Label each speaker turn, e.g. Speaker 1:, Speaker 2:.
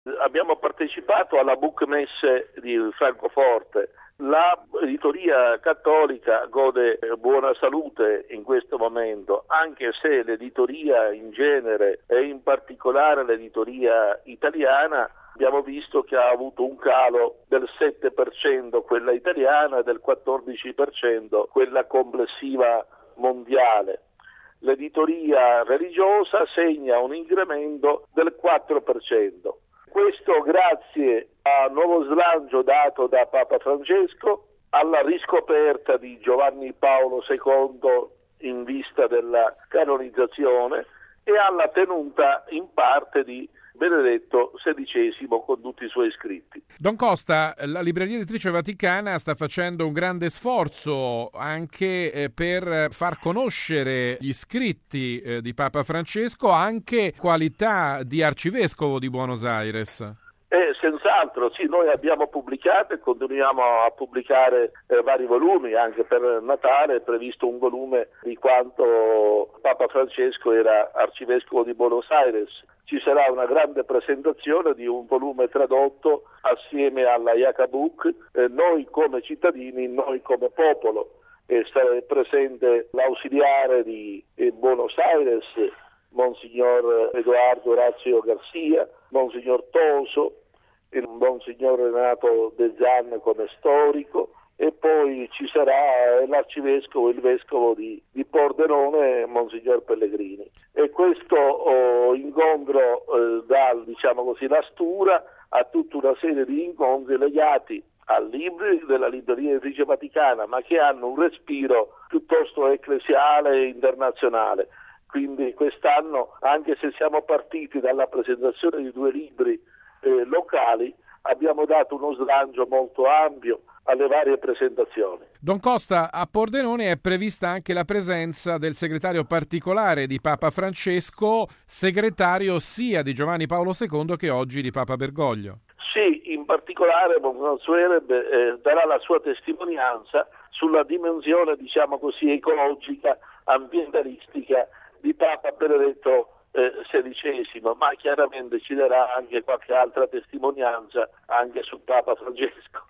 Speaker 1: Abbiamo partecipato alla Bookmesse di Francoforte. La editoria cattolica gode buona salute in questo momento, anche se l'editoria in genere e in particolare l'editoria italiana abbiamo visto che ha avuto un calo del 7% quella italiana e del 14% quella complessiva mondiale. L'editoria religiosa segna un incremento del 4%. Questo grazie al nuovo slancio dato da Papa Francesco, alla riscoperta di Giovanni Paolo II in vista della canonizzazione e alla tenuta in parte di Benedetto XVI con tutti i suoi scritti.
Speaker 2: Don Costa, la Libreria Editrice Vaticana sta facendo un grande sforzo anche per far conoscere gli scritti di Papa Francesco, anche qualità di arcivescovo di Buenos Aires.
Speaker 1: Senz'altro, sì, noi abbiamo pubblicato e continuiamo a pubblicare vari volumi, anche per Natale è previsto un volume di quanto Papa Francesco era arcivescovo di Buenos Aires. Ci sarà una grande presentazione di un volume tradotto assieme alla Iaca-Book, noi come cittadini, noi come popolo. Sarà presente l'ausiliare di Buenos Aires, Monsignor Edoardo Orazio Garcia, Monsignor Toso, il Monsignor Renato De Zan come storico, e poi ci sarà l'arcivescovo, il vescovo di Pordenone, Monsignor Pellegrini. E questo incontro dà, diciamo così, la stura a tutta una serie di incontri legati a libri della Libreria Editrice Vaticana, ma che hanno un respiro piuttosto ecclesiale e internazionale. Quindi quest'anno, anche se siamo partiti dalla presentazione di 2 libri locali, abbiamo dato uno slancio molto ampio alle varie presentazioni.
Speaker 2: Don Costa, a Pordenone è prevista anche la presenza del segretario particolare di Papa Francesco, segretario sia di Giovanni Paolo II che oggi di Papa Bergoglio.
Speaker 1: Sì, in particolare Monsignor Suereb darà la sua testimonianza sulla dimensione, diciamo così, ecologica, ambientalistica di Papa Benedetto XVI, ma chiaramente ci darà anche qualche altra testimonianza anche su Papa Francesco.